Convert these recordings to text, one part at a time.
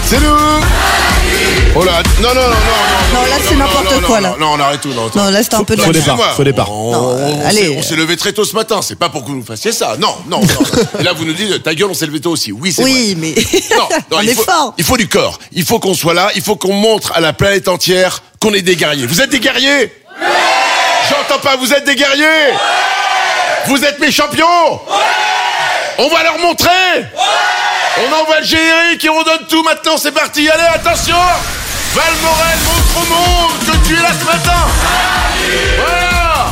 C'est nous. Oh là, non, là, c'est n'importe quoi, là. Non, on arrête tout. Non, Non, là, c'était un peu de Faux départ. On s'est levé très tôt ce matin. C'est pas pour que vous fassiez ça. Non. Et là, vous nous dites, ta gueule, on s'est levé tôt aussi. Oui, c'est vrai. Oui, mais Non, il faut du corps. Il faut qu'on soit là. Il faut qu'on montre à la planète entière qu'on est des guerriers. Vous êtes des guerriers? J'entends pas. Vous êtes des guerriers? Vous êtes mes champions? On va leur montrer. On envoie le générique et on donne tout maintenant. C'est parti. Allez, attention. Val Morel, montre au monde que tu es là ce matin. Voilà.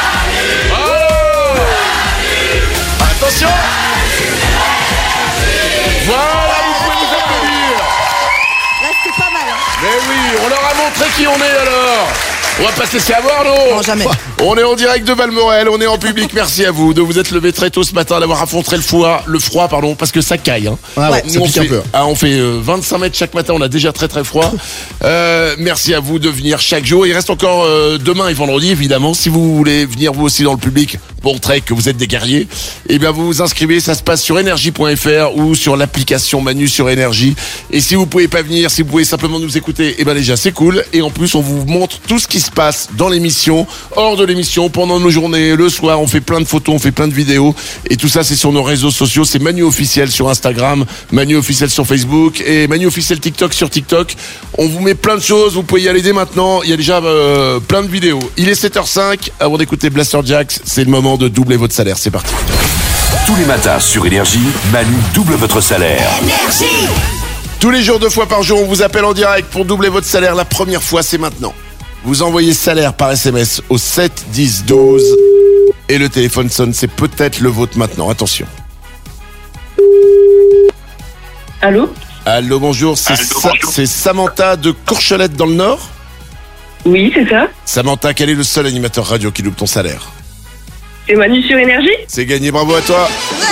Attention. Voilà, vous pouvez nous applaudir. là, c'était pas mal. Mais oui, on leur a montré qui on est alors. On va pas se laisser avoir, non? Non, jamais. On est en direct de Valmorel, on est en public. Merci à vous de vous être levé très tôt ce matin, d'avoir affronté le froid, parce que ça caille. Hein. Ouais, ça pique un peu. On fait 25 mètres chaque matin, on a déjà très très froid. Merci à vous de venir chaque jour. Il reste encore demain et vendredi, évidemment. Si vous voulez venir vous aussi dans le public, montrer que vous êtes des guerriers, eh bien vous vous inscrivez, ça se passe sur énergie.fr ou sur l'application Manu sur Énergie. Et si vous pouvez pas venir, si vous pouvez simplement nous écouter, eh bien déjà c'est cool. Et en plus on vous montre tout ce qui se passe dans l'émission, hors de l'émission, pendant nos journées, le soir, on fait plein de photos, on fait plein de vidéos. Et tout ça c'est sur nos réseaux sociaux, c'est Manu Officiel sur Instagram, Manu Officiel sur Facebook et Manu Officiel TikTok sur TikTok. On vous met plein de choses, vous pouvez y aller dès maintenant, il y a déjà plein de vidéos. Il est 7h05, avant d'écouter Blaster Jacks, c'est le moment de doubler votre salaire, c'est parti. Tous les matins sur Énergie, Manu double votre salaire. Énergie. Tous les jours, 2 fois par jour, on vous appelle en direct pour doubler votre salaire. La première fois, c'est maintenant. Vous envoyez salaire par SMS au 7 10 12 et le téléphone sonne, c'est peut-être le vôtre maintenant. Attention. Allô, bonjour, c'est Samantha de Courchelette dans le Nord. Oui, c'est ça. Samantha, quel est le seul animateur radio qui double ton salaire? C'est Manu sur Énergie. C'est gagné, bravo à toi.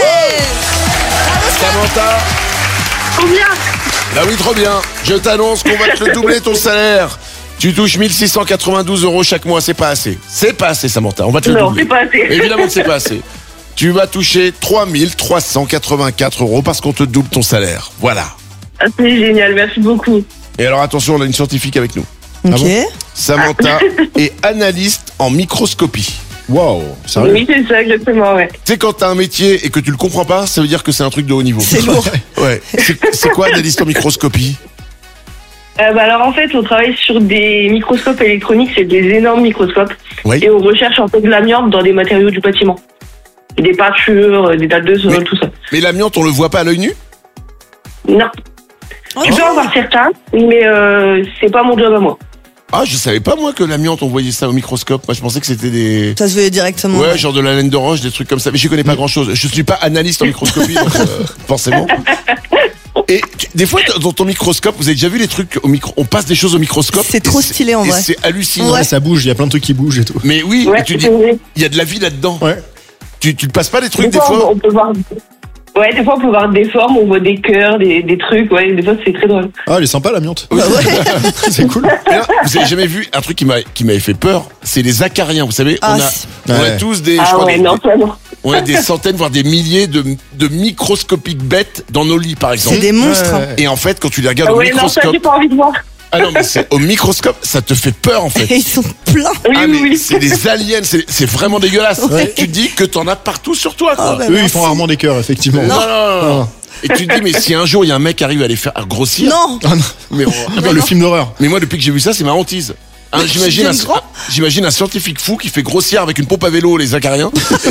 Samantha. Combien? Bah oui, trop bien. Je t'annonce qu'on va te le doubler ton salaire. Tu touches 1692 € chaque mois, c'est pas assez. C'est pas assez, Samantha, on va te le doubler. Non, c'est pas assez. Évidemment que c'est pas assez. Tu vas toucher 3384 € parce qu'on te double ton salaire. Voilà. Ah, c'est génial, merci beaucoup. Et alors attention, on a une scientifique avec nous. Ok. Ah bon Samantha est analyste en microscopie. Waouh, sérieux? Oui, c'est ça, exactement, ouais. Tu sais, quand t'as un métier et que tu le comprends pas, ça veut dire que c'est un truc de haut niveau. C'est lourd. Ouais. C'est quoi analyste en microscopie? Alors en fait, on travaille sur des microscopes électroniques, c'est des énormes microscopes. Oui. Et on recherche en fait de l'amiante dans des matériaux du bâtiment. Des peintures, des dalles de sol, tout ça. Mais l'amiante, on le voit pas à l'œil nu? Non. Tu peux en voir certains, mais c'est pas mon job à moi. Ah, je savais pas moi que l'amiante, on voyait ça au microscope. Moi, je pensais que c'était des... Ça se voyait directement. Ouais, genre de la laine de roche, des trucs comme ça. Mais je connais pas grand-chose. Je suis pas analyste en microscopie, donc forcément. Et des fois, dans ton microscope, vous avez déjà vu les trucs au micro? On passe des choses au microscope. C'est trop stylé en et vrai. c'est hallucinant. Ouais, ça bouge, il y a plein de trucs qui bougent et tout. Mais oui, Ouais, et tu dis, c'est vrai. il y a de la vie là-dedans. Ouais. Tu te passes pas des trucs des fois? on peut voir... Ouais, des fois, on peut voir des formes, on voit des cœurs, des trucs, ouais, des fois, c'est très drôle. Ah, elle est sympa l'amiante. Bah ouais. C'est cool. Et là, vous avez jamais vu un truc qui m'avait fait peur? C'est les acariens, vous savez. Ah, on a ouais. tous des, je Ah crois, ouais, non, ça non. on a des centaines, voire des milliers de microscopiques bêtes dans nos lits, par exemple. C'est des monstres. Ouais. Et en fait, quand tu les regardes Ah au ouais, non, ça, microscope, j'ai pas envie de voir. ah non, mais au microscope, ça te fait peur en fait. Et ils sont pleins. Oui, Ah oui, mais oui. c'est des aliens, c'est vraiment dégueulasse. Ouais. Tu te dis que t'en as partout sur toi, quoi. Ah bah Eux, ils merci. font rarement des cœurs, effectivement. Non. Et tu te dis, mais si un jour il y a un mec qui arrive à les faire grossir. Non. Ah non. Mais, Le film d'horreur. mais moi, depuis que j'ai vu ça, c'est ma hantise. Hein, j'imagine un scientifique fou qui fait grossir avec une pompe à vélo les acariens.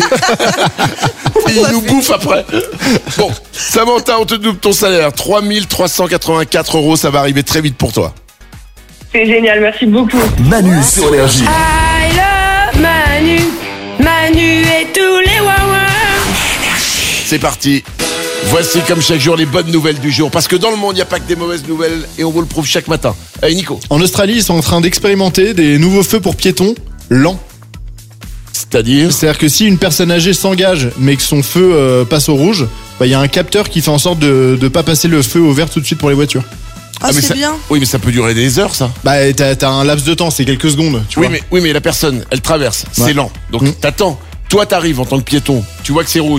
Et il nous bouffe après. Bon, Samantha, on te double ton salaire. 3384 €, ça va arriver très vite pour toi. C'est génial, merci beaucoup. Manu sur Énergie. I love Manu, Manu et tous les wawas. C'est parti. Voici comme chaque jour les bonnes nouvelles du jour. Parce que dans le monde, il n'y a pas que des mauvaises nouvelles et on vous le prouve chaque matin. Allez, Nico. En Australie, ils sont en train d'expérimenter des nouveaux feux pour piétons lents. C'est-à-dire? C'est-à-dire que si une personne âgée s'engage mais que son feu passe au rouge, bah, y a un capteur qui fait en sorte de pas passer le feu au vert tout de suite pour les voitures. Ah, mais c'est ça, bien. Oui, mais ça peut durer des heures, ça. Bah t'as un laps de temps, c'est quelques secondes, tu vois. Oui, mais la personne, elle traverse. C'est Ouais. lent. Donc, t'attends. Toi, t'arrives en tant que piéton. Tu vois que c'est rouge.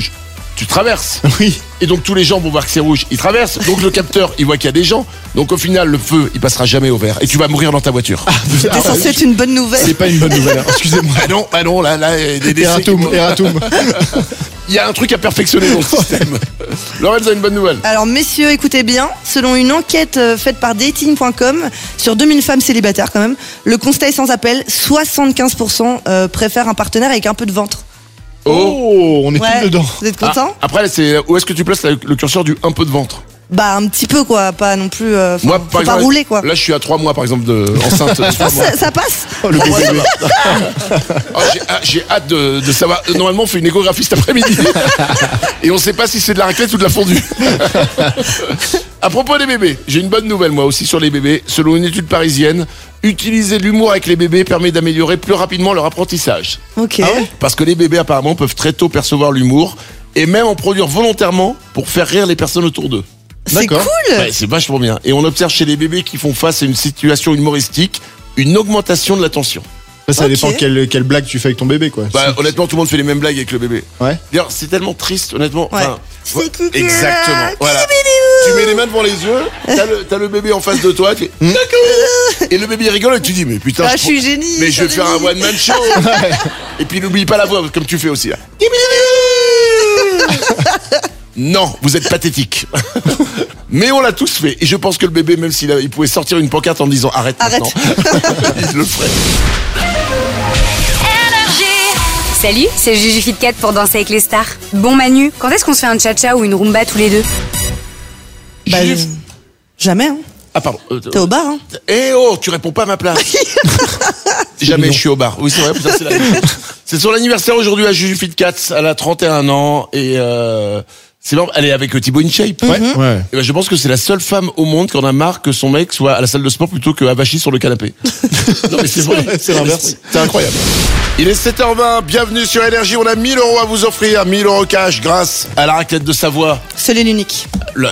tu traverses. Oui. Et donc tous les gens vont voir que c'est rouge, ils traversent. Donc le capteur, il voit qu'il y a des gens. Donc au final, le feu, il passera jamais au vert. Et tu vas mourir dans ta voiture. C'était censé être une bonne nouvelle. C'est pas une bonne nouvelle, hein. Excusez-moi. Ah non, là, il y a des décès. Eratum. Il y a un truc à perfectionner dans le système. Lorenz a une bonne nouvelle. Alors messieurs, écoutez bien, selon une enquête faite par dating.com sur 2000 femmes célibataires quand même, le constat est sans appel, 75% préfèrent un partenaire avec un peu de ventre. Oh, on est Ouais, tous dedans. vous êtes contents? Après, c'est où est-ce que tu places le curseur du un peu de ventre? Bah un petit peu quoi, pas non plus, Moi, faut par pas exemple, rouler quoi. Là, je suis à 3 mois, par exemple, enceinte. de 3 mois. Ça passe? Oh, le bébé. Oh, j'ai hâte de savoir. Normalement, on fait une échographie cet après-midi. Et on sait pas si c'est de la raclette ou de la fondue. À propos des bébés, j'ai une bonne nouvelle, moi aussi, sur les bébés. Selon une étude parisienne, utiliser l'humour avec les bébés permet d'améliorer plus rapidement leur apprentissage. Ok. Parce que les bébés, apparemment, peuvent très tôt percevoir l'humour et même en produire volontairement pour faire rire les personnes autour d'eux. C'est D'accord. cool. Ouais, c'est vachement bien. Et on observe chez les bébés qui font face à une situation humoristique une augmentation de l'attention. Après, ça Ok. dépend quelle blague tu fais avec ton bébé, quoi. Bah, honnêtement, tout le monde fait les mêmes blagues avec le bébé. Ouais. D'ailleurs, c'est tellement triste, honnêtement. Ouais. Enfin, C'est qui exactement. Voilà. Tu mets les mains devant les yeux, t'as le bébé en face de toi, tu fais d'accord. Et le bébé rigole et tu dis mais putain, Ah, je suis génie. mais je vais faire un génie. one man show. Et puis n'oublie pas la voix comme tu fais aussi là. Non, vous êtes pathétique. Mais on l'a tous fait. Et je pense que le bébé, même il pouvait sortir une pancarte en disant arrête. Arrête. maintenant. Il le ferait. Salut, c'est Juju Fitcat pour Danser avec les stars. Bon Manu, quand est-ce qu'on se fait un cha-cha ou une rumba tous les deux? Bah, Juju- jamais hein. Ah pardon. T'es au bar hein. Eh oh, tu réponds pas à ma place. Jamais je suis au bar. Oui, c'est vrai, putain, c'est la même. C'est son anniversaire aujourd'hui à Juju Fitcat. Elle a 31 ans et c'est marrant, elle est avec Thibaut InShape. Ouais. Ouais. Et ben, je pense que c'est la seule femme au monde qui en a marre que son mec soit à la salle de sport plutôt que avachi sur le canapé. Non mais c'est vrai, C'est l'inverse. C'est incroyable. Il est 7h20, bienvenue sur Énergie. On a 1000 € à vous offrir, 1000 € cash grâce à la raclette de Savoie. Seul et l'unique.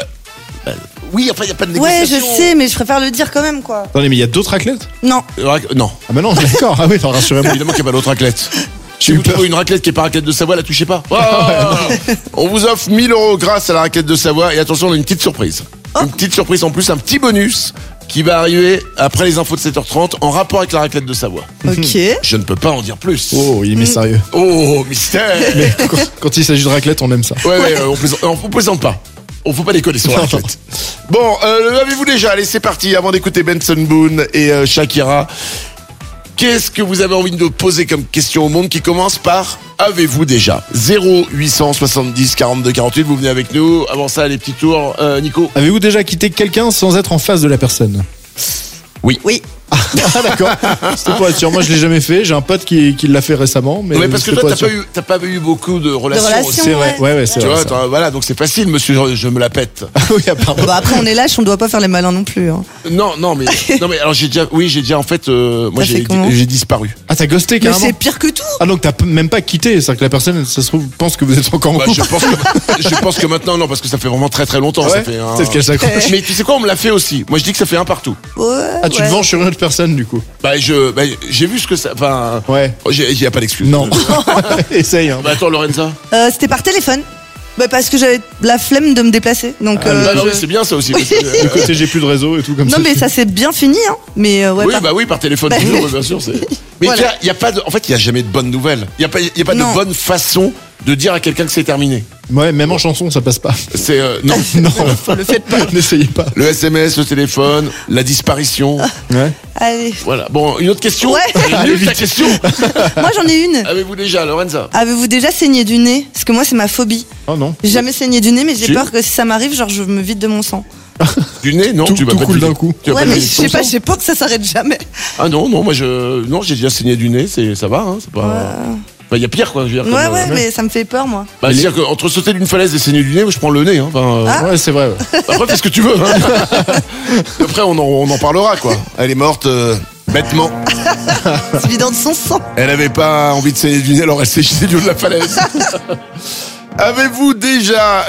Oui, enfin, il n'y a pas de Ouais, négociation. je sais, mais je préfère le dire quand même quoi. Attendez, mais il y a d'autres raclettes? Non. Non, Ah bah non, d'accord. Ah oui, enfin, rassurez-moi. évidemment qu'il n'y a pas d'autre raclette. Si J'ai eu vous peur. trouvez une raclette qui est pas raclette de Savoie, la touchez pas. On vous offre 1000 € grâce à la raclette de Savoie. Et attention, on a une petite surprise. Une petite surprise en plus, un petit bonus qui va arriver après les infos de 7h30 en rapport avec la raclette de Savoie. Ok. Je ne peux pas en dire plus. Oh, il est mis sérieux. Oh, mystère. Quand il s'agit de raclette, on aime ça. Ouais, on plaisante pas. On faut pas déconner sur la raclette. Bon, l'avez-vous déjà? Allez, c'est parti. Avant d'écouter Benson Boone et Shakira, qu'est-ce que vous avez envie de poser comme question au monde qui commence par avez-vous déjà? 0870 42 48, vous venez avec nous. Avant ça, les petits tours. Nico? Avez-vous déjà quitté quelqu'un sans être en face de la personne? Oui. Ah d'accord. C'était pour être sûr. Moi, je l'ai jamais fait. J'ai un pote qui l'a fait récemment, mais Ouais, parce que c'était toi, pour être sûr. t'as pas eu beaucoup de relations. relations. aussi. C'est vrai. Ouais, c'est Tu vrai. vois, ça. voilà, donc c'est facile, monsieur, je me la pète. Oui, apparemment. Bah après on est lâche, on doit pas faire les malins non plus. Hein. Non, mais alors j'ai déjà en fait, moi T'as fait comment j'ai disparu. Ah, t'as ghosté Mais carrément. c'est pire que tout. Ah donc t'as même pas quitté, c'est-à-dire que la personne, ça se trouve, pense que vous êtes encore en Bah, couple. je pense que maintenant, non, parce que ça fait vraiment très très longtemps. Ça Ouais, fait peut-être qu'elle s'accroche. Mais tu sais quoi, on me l'a fait aussi. Moi, je dis que ça fait un partout. Ouais, Ah, tu te ouais. vends sur une autre personne du coup. Bah, j'ai vu ce que ça. Enfin, Ouais. il y a pas d'excuse. Non. Essaye. Hein. Bah attends, Lorenza. C'était par téléphone. Bah parce que j'avais la flemme de me déplacer. Donc Bah non, je- mais c'est bien ça aussi. parce que, Du côté, j'ai plus de réseau et tout comme ça. Non mais ça s'est bien fini hein. Mais ouais. oui, par- bah oui, par téléphone Bah, toujours, bien sûr. Mais Voilà. il y a pas de. En fait, il y a jamais de bonne nouvelle. Il y a pas Non. de bonne façon de dire à quelqu'un que c'est terminé. Ouais, même en chanson, ça passe pas. C'est non. Non, le faites pas. n'essayez pas. Le SMS, le téléphone, la disparition. Ouais. Allez. Voilà. Bon, une autre question. Ouais. Elle est nulle, ta question. Moi j'en ai une. Avez-vous déjà, Lorenza? Avez-vous déjà saigné du nez? Parce que moi c'est ma phobie. Oh non. J'ai jamais saigné du nez mais j'ai Si. peur que si ça m'arrive genre je me vide de mon sang. Du nez, non, Tout- tu vas tout pas te coule vider. d'un coup. Tu vas Ouais pas te mais vider je sais ton pas, sang. j'ai peur que ça s'arrête jamais. Ah non, moi j'ai déjà saigné du nez, ça va, hein, c'est pas. Bah, y a pire quoi, je veux dire. Ouais comme, ouais mais ça me fait peur moi. Bah, c'est-à-dire qu'entre sauter d'une falaise et saigner du nez, moi, je prends le nez. Hein, enfin, Ah. Ouais, c'est vrai. Ouais. après, fais ce que tu veux. Hein. Après, on en parlera quoi. Elle est morte bêtement. C'est vidant de son sang. Elle avait pas envie de saigner du nez, alors elle s'est jetée du haut de la falaise. Avez-vous déjà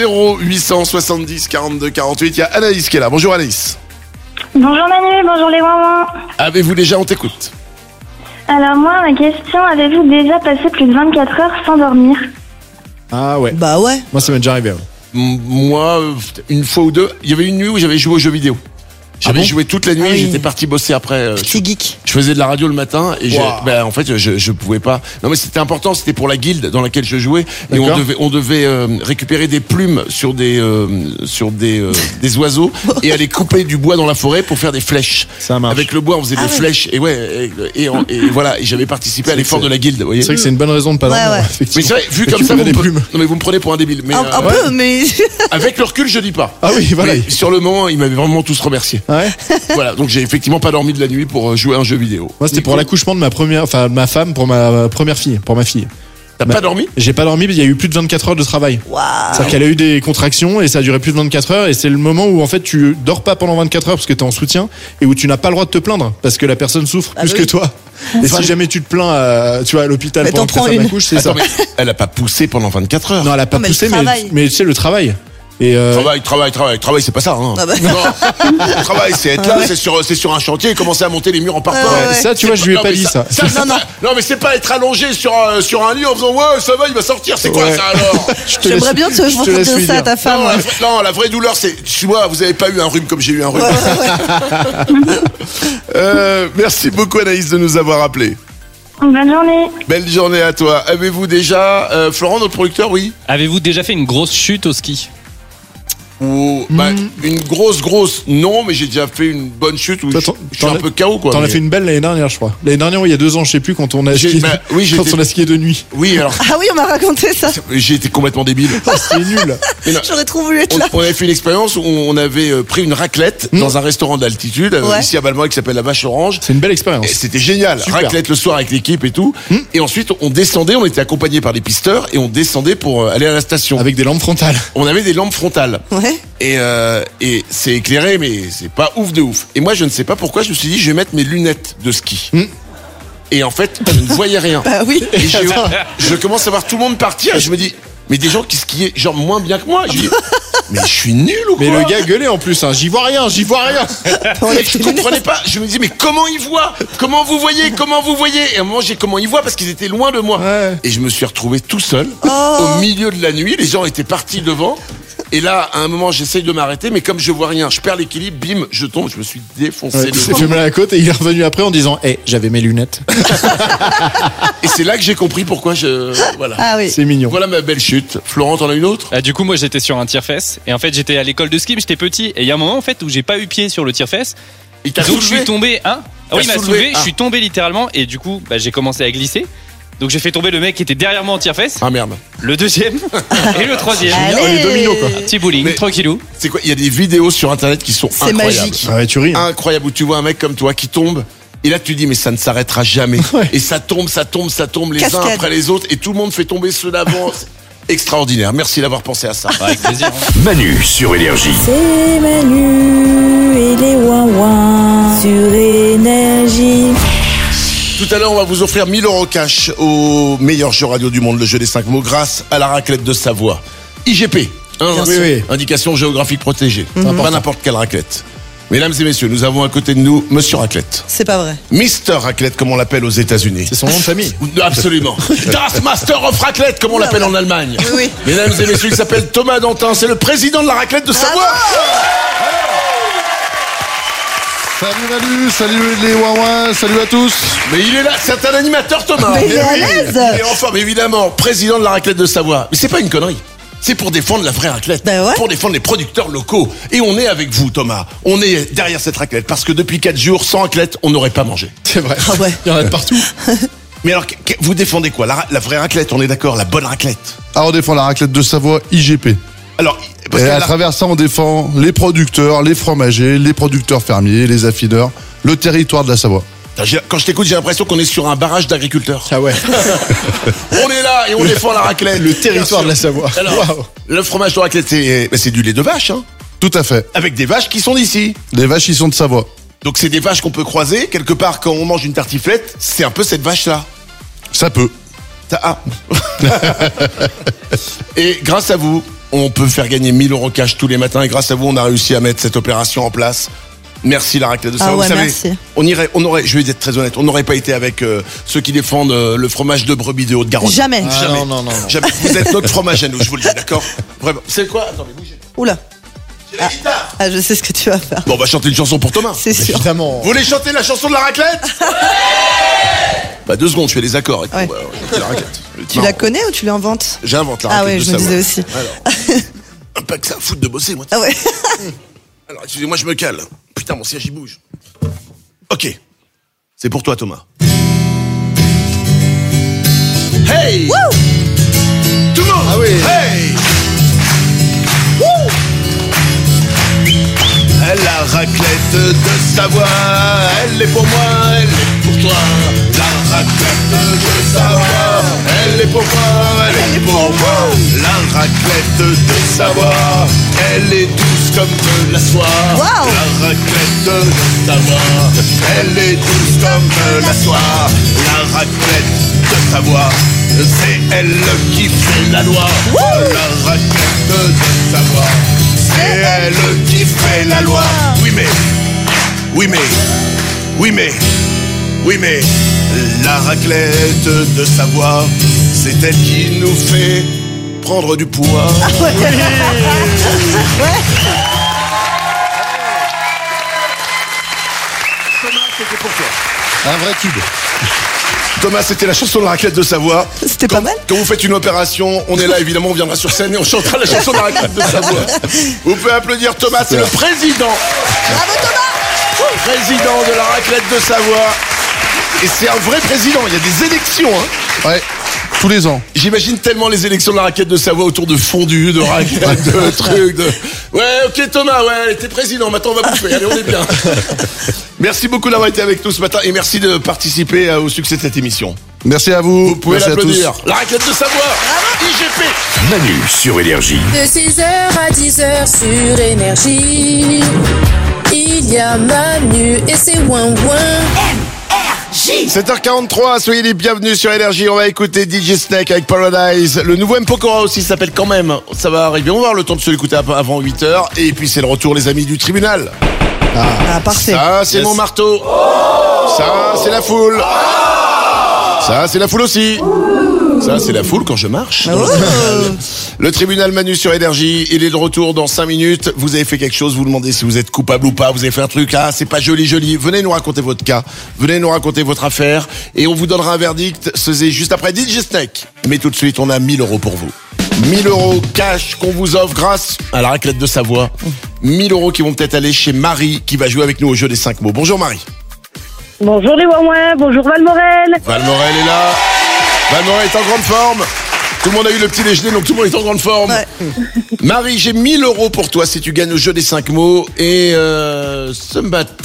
0870 42 48? Il y a Anaïs qui est là. Bonjour Anaïs. Bonjour Manu, bonjour les mamans. Avez-vous déjà, on t'écoute? Alors moi, ma question, avez-vous déjà passé plus de 24 heures sans dormir? Ah ouais. Bah ouais. Moi, ça m'est déjà arrivé. Ouais. Moi, une fois ou deux, il y avait une nuit où j'avais joué aux jeux vidéo. J'avais joué toute la nuit, Ah oui. j'étais parti bosser après. Petit geek. Je faisais de la radio le matin et Wow. en fait je pouvais pas. Non mais c'était important, c'était pour la guilde dans laquelle je jouais et D'accord. on devait récupérer des plumes sur des oiseaux et aller couper du bois dans la forêt pour faire des flèches. Ça marche. Avec le bois, on faisait des flèches et voilà, et j'avais participé à l'effort de la guilde, vous voyez. C'est vrai que c'est une bonne raison de pas dormir, Ouais. Mais effectivement. c'est vrai, vu Mais comme tu ça, fais des plumes. non mais vous me prenez pour un débile. Mais Un peu, mais. avec le recul, je dis pas. Ah oui, voilà. Mais sur le moment, ils m'avaient vraiment tous remercié. Ouais. Voilà, donc j'ai effectivement pas dormi de la nuit pour jouer à un jeu vidéo. Moi, c'était pour Nico, l'accouchement de ma femme pour ma première fille, pour ma fille. T'as pas dormi? J'ai pas dormi, mais il y a eu plus de 24 heures de travail. Waouh. C'est-à-dire qu'elle a eu des contractions et ça a duré plus de 24 heures et c'est le moment où en fait tu dors pas pendant 24 heures parce que t'es en soutien et où tu n'as pas le droit de te plaindre parce que la personne souffre plus oui. que toi. Et si jamais tu te plains à l'hôpital Mais pendant t'en que ta prends femme une. accouche, c'est Attends, ça. mais elle a pas poussé pendant 24 heures. Non, elle a pas Non, mais le poussé, travail. mais tu sais le travail. Et Travail, c'est pas ça. Hein. Ah bah. Non, le travail, c'est être là, c'est sur un chantier et commencer à monter les murs en parpaing. Ouais. ça, tu vois, je lui ai pas dit ça. Non, mais c'est pas être allongé sur un lit en faisant ouais, ça va, il va sortir. C'est quoi Ouais. ça alors? J'aimerais bien te je te laisse dire lui ça à dire. ta femme. Non, la vraie douleur, c'est, tu vois, vous avez pas eu un rhume comme j'ai eu un rhume. Merci beaucoup Anaïs de nous avoir appelés. Bonne journée. Belle journée à toi. Avez-vous déjà, Florent, notre producteur, oui? Avez-vous déjà fait une grosse chute au ski? Ou une grosse non, mais j'ai déjà fait une bonne chute où Toi, je suis un peu KO quoi. T'en as mais- fait une belle l'année dernière, je crois. L'année dernière, il y a 2 ans, je sais plus, quand on a skié, j'ai quand été- on a skié de nuit. Oui, alors Ah oui, on m'a raconté ça. j'ai été complètement débile. C'est nul. Mais non, J'aurais trop voulu être là. on avait fait une expérience où on avait pris une raclette dans un restaurant d'altitude Ouais. ici à Balmoral qui s'appelle la Vache Orange. C'est une belle expérience. Et c'était génial. Super. Raclette le soir avec l'équipe et tout. Et ensuite on descendait, on était accompagné par des pisteurs et on descendait pour aller à la station. Avec des lampes frontales. On avait des lampes frontales. Ouais. Et c'est éclairé, mais c'est pas ouf de ouf. Et moi, je ne sais pas pourquoi, je me suis dit, je vais mettre mes lunettes de ski. Et en fait, je ne voyais rien. Bah oui. Et je commence à voir tout le monde partir et je me dis, mais des gens qui skiaient genre moins bien que moi. Je dis, mais je suis nul ou quoi? Mais le gars gueulait en plus, hein. J'y vois rien. Mais je comprenais pas. Je me dis, mais comment ils voient? Comment vous voyez? Et à un moment, j'ai comment ils voient parce qu'ils étaient loin de moi. Ouais. Et je me suis retrouvé tout seul au milieu de la nuit. Les gens étaient partis devant. Et là, à un moment, j'essaye de m'arrêter, mais comme je vois rien, je perds l'équilibre, bim, je tombe, je me suis défoncé. Ouais, il s'est fait mal à la côte et il est revenu après en disant j'avais mes lunettes. Et c'est là que j'ai compris pourquoi voilà. Ah oui. C'est mignon. Voilà ma belle chute. Florent, t'en as une autre? Du coup, moi, j'étais sur un tire-fesse. Et en fait, j'étais à l'école de ski, mais j'étais petit. Et il y a un moment, en fait, où j'ai pas eu pied sur le tire-fesse. Il t'a Donc, je soulevé? suis tombé, hein? Ah oui, il T'as m'a soulevé? soulevé. Ah. Je suis tombé littéralement. Et du coup, j'ai commencé à glisser. Donc, j'ai fait tomber le mec qui était derrière moi en tire-fesse. Ah merde. Le deuxième. Et le troisième. Allez. les dominos, quoi. Un petit bowling, Mais- tranquillou. C'est quoi? Il y a des vidéos sur internet qui sont C'est incroyables. magique. Ah ouais, tu ris. Hein. Incroyable, où tu vois un mec comme toi qui tombe. Et là, tu dis, mais ça ne s'arrêtera jamais. Ouais. Et ça tombe, les uns Cascade. après les autres. Et tout le monde fait tomber ceux d'avant. C'est extraordinaire. Merci d'avoir pensé à ça. Avec plaisir. Manu sur Énergie. C'est Manu et les Wawa sur Énergie. Tout à l'heure, on va vous offrir 1000 € cash au meilleur jeu radio du monde, le jeu des 5 mots, grâce à la raclette de Savoie. IGP, hein, Bien sûr. Oui. indication géographique protégée. Pas n'importe quelle raclette. Mesdames et messieurs, nous avons à côté de nous Monsieur Raclette. C'est pas vrai. Mister Raclette, comme on l'appelle aux États-Unis. C'est son nom de famille. Absolument. Das Master of Raclette, comme on l'appelle en Allemagne. Oui. Mesdames et messieurs, il s'appelle Thomas Dantin. C'est le président de la raclette de Savoie. Salut Manu, salut les Wawa, salut à tous. Mais il est là, c'est un animateur, Thomas. Mais il est à l'aise. Il est en forme, évidemment, président de la raclette de Savoie. Mais c'est pas une connerie. C'est pour défendre la vraie raclette. Ben ouais. Pour défendre les producteurs locaux. Et on est avec vous, Thomas. On est derrière cette raclette. Parce que depuis 4 jours, sans raclette, on n'aurait pas mangé. C'est vrai. Ah ouais. Il y en a de partout. Mais alors, vous défendez quoi? La vraie raclette, on est d'accord, la bonne raclette. Ah, on défend la raclette de Savoie IGP. Alors, parce Et que à travers ça, on défend les producteurs, les fromagers, les producteurs fermiers, les affineurs, le territoire de la Savoie. quand je t'écoute, j'ai l'impression qu'on est sur un barrage d'agriculteurs. Ah ouais. On est là et on défend la raclette. Le territoire Bien de la sûr. Savoie. Alors, Waouh. le fromage de raclette, c'est du lait de vache, hein. Tout à fait. Avec des vaches qui sont d'ici. Les vaches, ils sont de Savoie. Donc c'est des vaches qu'on peut croiser. Quelque part, quand on mange une tartiflette, c'est un peu cette vache-là. Ça peut. Ah. Et grâce à vous, on peut faire gagner 1000 € cash tous les matins. Et grâce à vous, on a réussi à mettre cette opération en place. Merci la raclette de Savoie. ouais, Vous savez, merci. on aurait, je vais être très honnête, on n'aurait pas été avec ceux qui défendent le fromage de brebis de Haute-Garonne. Jamais. Jamais. Non. Jamais. Vous êtes notre fromage à nous, je vous le dis, d'accord? Vraiment. C'est quoi? Attendez, bougez. Oula. J'ai la guitare. Ah, je sais ce que tu vas faire. Bon, on va chanter une chanson pour Thomas. C'est sûr. Évidemment. Vous voulez chanter la chanson de la raclette? Bah 2 secondes, je fais les accords. Ouais. La raclette. Tu la connais ou tu l'inventes? J'invente la Ah raclette ouais, de je me Savoie. disais aussi. Alors, pas que ça, foutre de bosser, moi. Ah ouais. Alors, excusez-moi, je me cale. Putain, mon siège, il bouge. Ok. C'est pour toi, Thomas. Hey! Wouh! Tout le monde! Ah oui. Hey! La raclette de Savoie, elle est pour moi, elle est pour toi. La raclette de Savoie, elle est pour moi, elle est pour moi. La raclette de Savoie, elle est douce comme de la soie. Wow. La raclette de Savoie, elle est douce comme de la soie. La raclette de Savoie, c'est elle qui fait la loi. La raclette de Savoie, c'est elle qui fait la loi. Oui mais, la raclette de Savoie, c'est elle qui nous fait prendre du poids. Thomas, c'était pour toi. Un vrai tube. Thomas, c'était la chanson de la raclette de Savoie. C'était pas mal. Quand vous faites une opération, on est là évidemment, on viendra sur scène et on chantera la chanson de la raclette de Savoie. Vous pouvez applaudir Thomas, c'est le président. Bravo Thomas! Président de la raclette de Savoie. Et c'est un vrai président, il y a des élections. Hein. Ouais, tous les ans. J'imagine tellement les élections de la raclette de Savoie autour de fondue, de raclette, de trucs. Ouais, ok Thomas, ouais, t'es président, maintenant on va bouffer, allez on est bien. Merci beaucoup d'avoir été avec nous ce matin et merci de participer au succès de cette émission. Merci à vous. Vous pouvez Merci à tous. l'applaudir. La raclette de Savoie, IGP. Manu sur Énergie. De 6h à 10h sur Énergie. Il y a Manu et c'est ouin ouin. 7h43, soyez les bienvenus sur Énergie. On va écouter DJ Snake avec Paradise. Le nouveau M. Pokora aussi s'appelle Quand même. Ça va arriver. On va avoir le temps de se l'écouter avant 8h. Et puis c'est le retour, les amis du tribunal. Ah, parfait. Ça, c'est mon marteau. Ça, c'est la foule. Ça, c'est la foule aussi. Ça, c'est la foule quand je marche. Oh. Le tribunal Manu sur Énergie, il est de retour dans 5 minutes. Vous avez fait quelque chose, vous vous demandez si vous êtes coupable ou pas. Vous avez fait un truc, c'est pas joli. Venez nous raconter votre cas. Venez nous raconter votre affaire. Et on vous donnera un verdict. C'est juste après DJ Snake. Mais tout de suite, on a 1000 € pour vous. 1000 € cash qu'on vous offre grâce à la raclette de Savoie. 1000 € qui vont peut-être aller chez Marie, qui va jouer avec nous au jeu des 5 mots. Bonjour Marie. Bonjour les Wouin, bonjour Valmorel. Valmorel est là. Valmorel est en grande forme. Tout le monde a eu le petit déjeuner, donc tout le monde est en grande forme. Ouais. Marie, j'ai 1000 € pour toi si tu gagnes au jeu des 5 mots. Et ce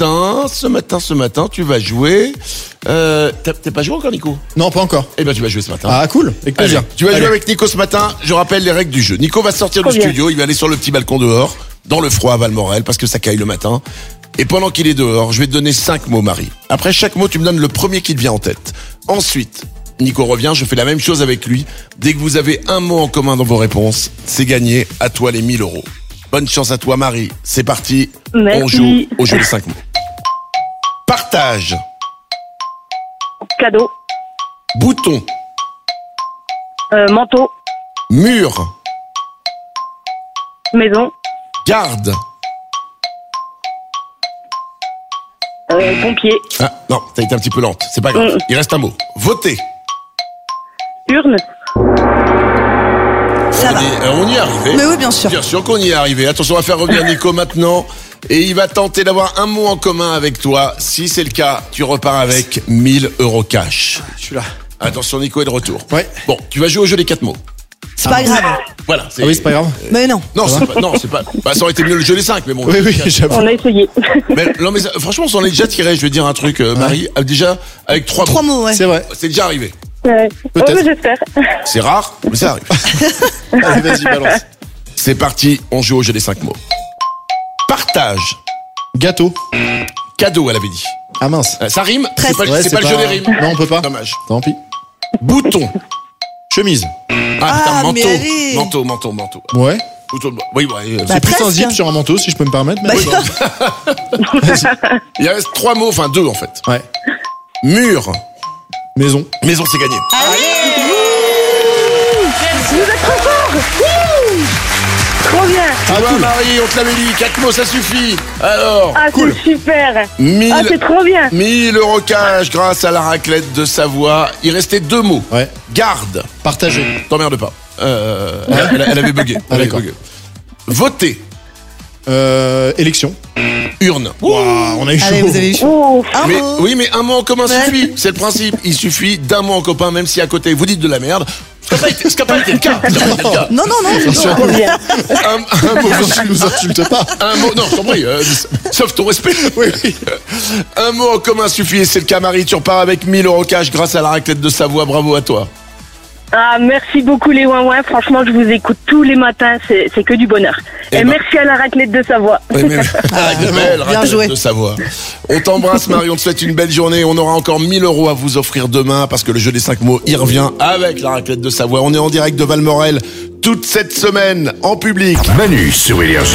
matin, tu vas jouer. T'es pas joué encore, Nico? Non, pas encore. Eh ben, tu vas jouer ce matin. Ah, cool. Avec plaisir. Allez, tu vas jouer avec Nico ce matin. Je rappelle les règles du jeu. Nico va sortir du studio. Il va aller sur le petit balcon dehors, dans le froid à Valmorel, parce que ça caille le matin. Et pendant qu'il est dehors, je vais te donner 5 mots, Marie. Après chaque mot, tu me donnes le premier qui te vient en tête. Ensuite, Nico revient, je fais la même chose avec lui. Dès que vous avez un mot en commun dans vos réponses, c'est gagné. À toi les 1000 €. Bonne chance à toi, Marie. C'est parti. Merci. On joue au jeu des 5 mots. Partage. Cadeau. Bouton. Manteau. Mur. Maison. Garde. Pompier. Ah, non, t'as été un petit peu lente. C'est pas grave. Il reste un mot. Voter. Urne. Ça va. On y est arrivé. Mais oui, bien sûr. Bien sûr qu'on y est arrivé. Attention, on va faire revenir Nico maintenant. Et il va tenter d'avoir un mot en commun avec toi. Si c'est le cas, tu repars avec 1000 € cash. Je suis là. Attention, Nico est de retour. Ouais. Bon, tu vas jouer au jeu des 4 mots. C'est pas grave. Voilà. Ah oui, c'est pas grave. Mais non. Non, c'est pas. Bah, ça aurait été mieux le jeu des 5, mais bon. Oui, j'avoue. On a essayé. Mais, non, mais franchement, on s'en est déjà tiré. Je vais dire un truc, Marie. Déjà, avec 3 mots. 3 mots, ouais. C'est vrai. C'est déjà arrivé. Peut-être. J'espère. C'est rare, mais ça arrive. Allez, vas-y, balance. C'est parti, on joue au jeu des 5 mots. Partage. Gâteau. Cadeau, elle avait dit. Ah mince. Ça rime. C'est pas, Ouais, c'est pas le jeu des rimes. Non, on peut pas. Dommage. Tant pis. Bouton. Chemise. Ah, putain, mais allez. manteau. Ouais. Oui, C'est plus un presque. zip sur un manteau, si je peux me permettre. Mais il reste 3 mots, enfin 2 en fait. Ouais. Mur. Maison. Maison, c'est gagné. Vous êtes trop fort. Trop bien. Tu vois, Marie, on te l'avait dit, 4 mots, ça suffit. Alors, Ah, cool. c'est super. 1000 Ah, c'est trop bien. 1000 € cash grâce à la raclette de Savoie. Il restait 2 mots. Ouais. Garde. Partagé. T'emmerdes pas. Elle avait bugué. Ah, d'accord. Voter. Élection. Urne. Waouh, on a eu chaud. Allez, vous avez eu chaud. Un Mais, mot. oui, mais un mot en commun Ouais. suffit. C'est le principe. Il suffit d'un mot en commun, même si à côté vous dites de la merde. Ce qui n'a pas été le cas. Non. Trop bien. Un mot, Tu nous insultes pas. un mot, non, je t'en prie, sauf ton respect. Oui. Un mot en commun suffit et c'est le cas, Marie. Tu repars avec 1000 € cash grâce à la raclette de Savoie. Bravo à toi. Ah, merci beaucoup les ouin-ouin. Franchement, je vous écoute tous les matins. C'est que du bonheur. Eh Et ben. merci à la raclette de Savoie. Oui, mais, belle bien raclette joué. de Savoie. On t'embrasse, Marie. On te souhaite une belle journée. On aura encore 1000 € à vous offrir demain parce que le jeu des 5 mots, il revient avec la raclette de Savoie. On est en direct de Valmorel toute cette semaine en public. Manu sur Énergie.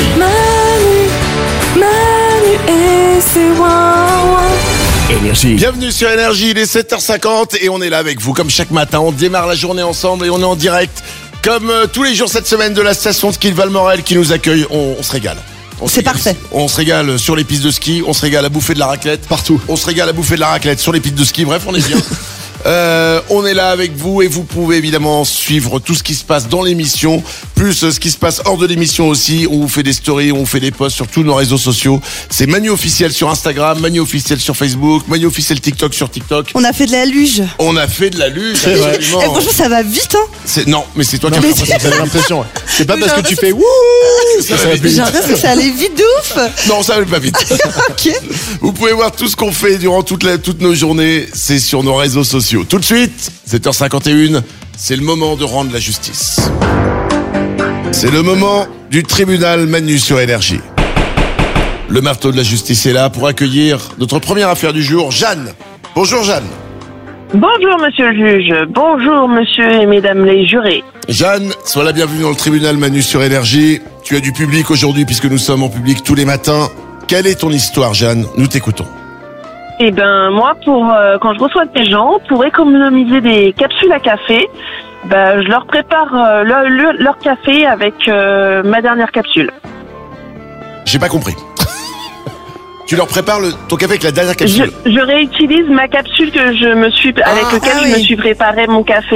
Énergie. Bienvenue sur Énergie, il est 7h50 et on est là avec vous comme chaque matin. On démarre la journée ensemble et on est en direct comme tous les jours cette semaine de la station de ski de Valmorel qui nous accueille. On se régale. On se C'est régale parfait. ici. On se régale sur les pistes de ski, on se régale à bouffer de la raclette. Partout. On se régale à bouffer de la raclette sur les pistes de ski. Bref, on est bien. On est là avec vous et vous pouvez évidemment suivre tout ce qui se passe dans l'émission, plus ce qui se passe hors de l'émission aussi. On vous fait des stories, on vous fait des posts sur tous nos réseaux sociaux. C'est Manu officiel sur Instagram, Manu officiel sur Facebook, Manu officiel TikTok sur TikTok. On a fait de la luge. On a fait de la luge. C'est vrai. absolument. Et franchement, ça va vite, hein. Non, mais c'est toi qui Non, as mais l'impression. J'avais l'impression. Ouais. C'est pas Oui, parce j'ai que tu l'impression fais wouh Ça ça va va vite. plus J'ai vite. l'impression que ça allait vite de ouf. Non, ça va pas vite. Ok. Vous pouvez voir tout ce qu'on fait durant toutes nos journées, c'est sur nos réseaux sociaux. Tout de suite, 7h51, c'est le moment de rendre la justice. C'est le moment du tribunal Manu sur Énergie. Le marteau de la justice est là pour accueillir notre première affaire du jour, Jeanne. Bonjour Jeanne. Bonjour monsieur le juge. Bonjour monsieur et mesdames les jurés. Jeanne, sois la bienvenue dans le tribunal Manu sur Énergie. Tu as du public aujourd'hui puisque nous sommes en public tous les matins. Quelle est ton histoire, Jeanne? Nous t'écoutons. Eh ben moi, quand je reçois des gens, pour économiser des capsules à café, je leur prépare leur café avec ma dernière capsule. J'ai pas compris. Tu leur prépares ton café avec la dernière capsule. Je réutilise ma capsule avec laquelle je me suis préparé mon café.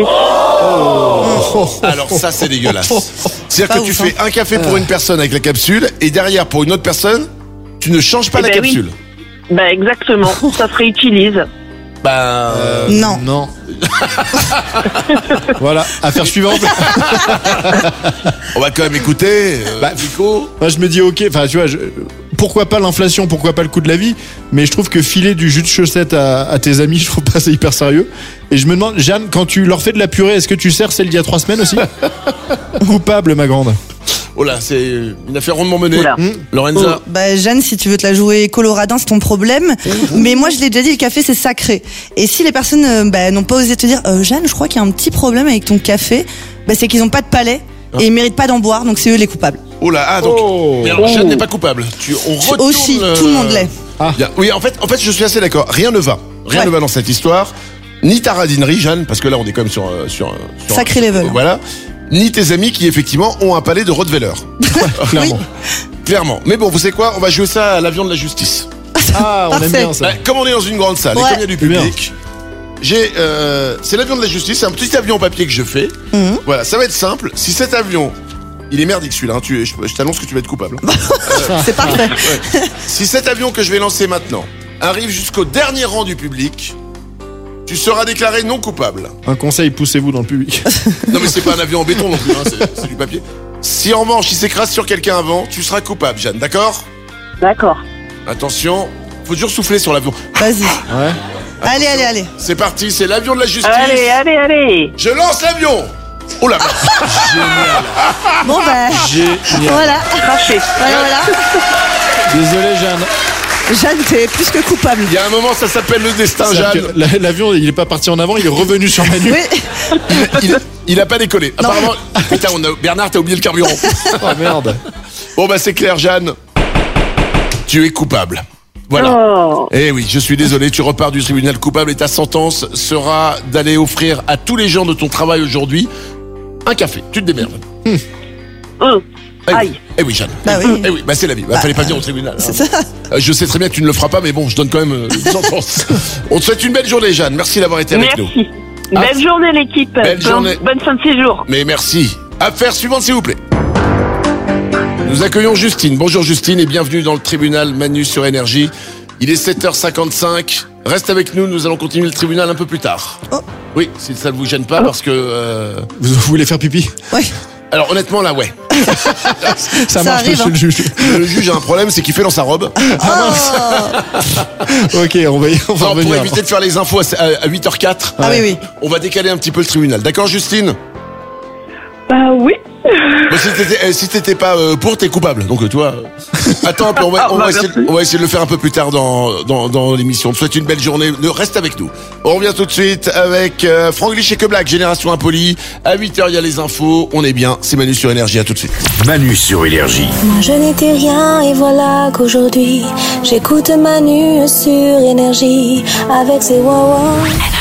Alors ça, c'est dégueulasse. C'est-à-dire Pas que tu ouf, fais un café pour une personne avec la capsule et derrière, pour une autre personne, tu ne changes pas Eh la ben oui. capsule. Exactement, ça se réutilise. Non. Non. Voilà, affaire suivante. On va quand même écouter. Nico. Moi, je me dis, ok, enfin, tu vois, pourquoi pas l'inflation, pourquoi pas le coût de la vie, mais je trouve que filer du jus de chaussette à tes amis, je trouve pas ça hyper sérieux. Et je me demande, Jeanne, quand tu leur fais de la purée, est-ce que tu sers celle d'il y a 3 semaines aussi? Coupable, ma grande. Oh là, c'est une affaire rondement menée. Oula. Lorenza. Jeanne, si tu veux te la jouer coloradin, c'est ton problème. Mais moi, je l'ai déjà dit, le café, c'est sacré. Et si les personnes n'ont pas osé te dire, Jeanne, je crois qu'il y a un petit problème avec ton café, c'est qu'ils n'ont pas de palais et ils méritent pas d'en boire, donc c'est eux les coupables. Oh là, donc. Mais alors, Jeanne n'est pas coupable. On retourne. Aussi, tout le monde l'est. Bien. Oui, en fait, je suis assez d'accord. Rien ne va. Rien Ouais. ne va dans cette histoire. Ni ta radinerie, Jeanne, parce que là, on est quand même sur Sacré level. Voilà. Ni tes amis qui, effectivement, ont un palais de Rottweiler. Clairement. Clairement. Mais bon, vous savez quoi? On va jouer ça à l'avion de la justice. Ah, on aime Parfait. bien ça. Comme on est dans une grande salle et Ouais. comme il y a du public, c'est l'avion de la justice, c'est un petit avion en papier que je fais. Voilà, ça va être simple. Si cet avion, il est merdique celui-là, hein, je t'annonce que tu vas être coupable. C'est parfait. Si cet avion que je vais lancer maintenant arrive jusqu'au dernier rang du public, tu seras déclaré non coupable. Un conseil, poussez-vous dans le public. Non mais c'est pas un avion en béton non plus, hein, c'est du papier. Si en revanche il s'écrase sur quelqu'un avant, tu seras coupable, Jeanne, d'accord? D'accord. Attention, faut toujours souffler sur l'avion. Vas-y. Ouais. Allez. C'est parti, c'est l'avion de la justice. Allez. Je lance l'avion. Oh là. Bon, Génial. voilà. Craché. Voilà. Désolé, Jeanne. Jeanne, t'es plus que coupable. Il y a un moment, ça s'appelle le destin, C'est-à-dire Jeanne. que l'avion, il est pas parti en avant, il est revenu sur Manu. Oui. Il a pas décollé. Non. Apparemment, putain, Bernard, t'as oublié le carburant. Oh merde. Bon, bah, c'est clair, Jeanne. Tu es coupable. Voilà. Oh. Eh oui, je suis désolé, tu repars du tribunal coupable et ta sentence sera d'aller offrir à tous les gens de ton travail aujourd'hui un café. Tu te démerdes. Eh oui. Aïe. Eh oui, Jeanne. Bah oui. Eh oui, bah c'est la vie. Bah, fallait pas venir au tribunal. C'est hein. ça. Je sais très bien que tu ne le feras pas, mais bon, je donne quand même une sentence. On te souhaite une belle journée, Jeanne. Merci d'avoir été avec nous. Merci. Belle journée, l'équipe. Belle journée. Bonne fin de séjour. Mais merci. Affaire suivante, s'il vous plaît. Nous accueillons Justine. Bonjour Justine et bienvenue dans le tribunal Manu sur Énergie. Il est 7h55. Reste avec nous, nous allons continuer le tribunal un peu plus tard. Oh. Oui, si ça ne vous gêne pas, parce que... Vous voulez faire pipi? Oui. Alors honnêtement, là, ouais. Ça marche, arrive, monsieur hein. le juge. Le juge a un problème, c'est qu'il fait dans sa robe. Ok, on va Non, pour revenir. éviter de faire les infos à 8h04, Ah oui, oui. on va décaler un petit peu le tribunal. D'accord, Justine? Bah oui. Bon, si t'étais pas pour, t'es coupable. Donc toi, attends un peu, on va essayer de le faire un peu plus tard dans l'émission. On te souhaite une belle journée. Reste avec nous. On revient tout de suite avec Franglish et Que Black, Génération Impolie. À 8h, il y a les infos. On est bien. C'est Manu sur Énergie. À tout de suite. Manu sur Énergie. Moi je n'étais rien et voilà qu'aujourd'hui j'écoute Manu sur Énergie avec ses wawa.